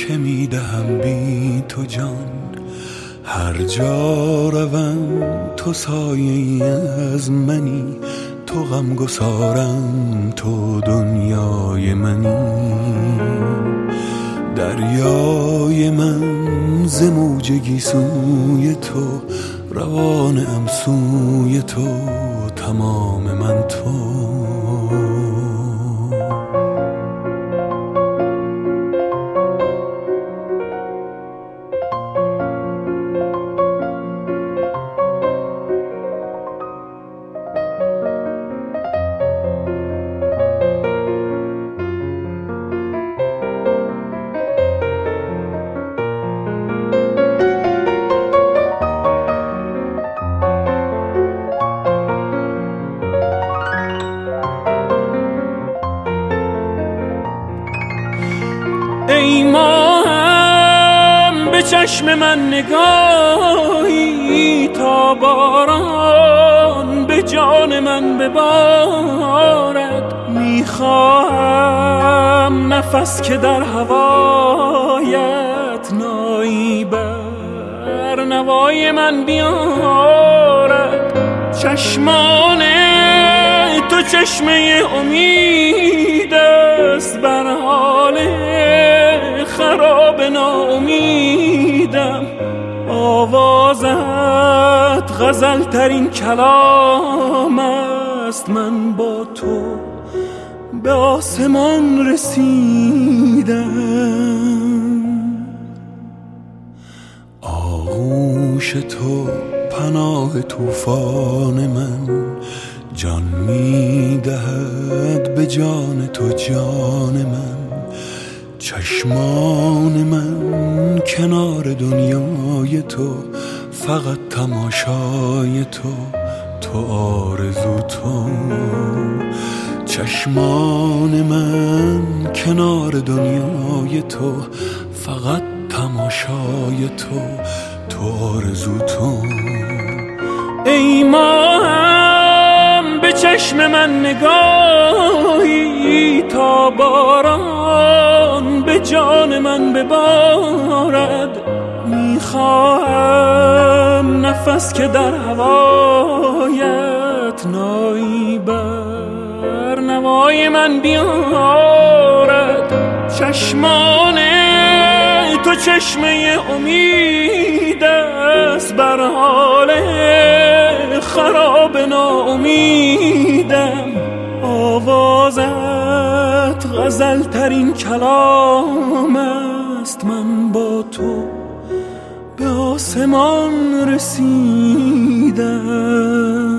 که میدهم بی تو جان. هر جا روم تو سایه‌ای از منی، تو غمگسارم، تو دنیای منی. دریای من ز موج گیسوی تو، روانم سوی تو، تمام من تو. ای ماهم به چشم من نگاهی، تا باران به جان من ببارد. میخواهم نفس که در هوایت نایی بر نوای من بیارد. چشمان تو چشمه امید است، بر حال خراب ناامیدم. آوازت غزل ترین کلام است، من با تو به آسمان رسیدم. آغوش تو پناه طوفان من، جان میدهد به جان تو جان من. چشمان من کنار دنیای تو، فقط تماشای تو، تو آرزو تو. چشمان من کنار دنیای تو، فقط تماشای تو، تو آرزو تو. ای ماهم به چشم من نگاهی، تا باران به جان من ببارد. میخواهم نفس که در هوایت نایی بر نوای من بیارد. چشمان تو چشمه امید است، بر حال خراب ناامیدم. آوازت غزل ترین کلام است، من با تو به آسمان رسیدم.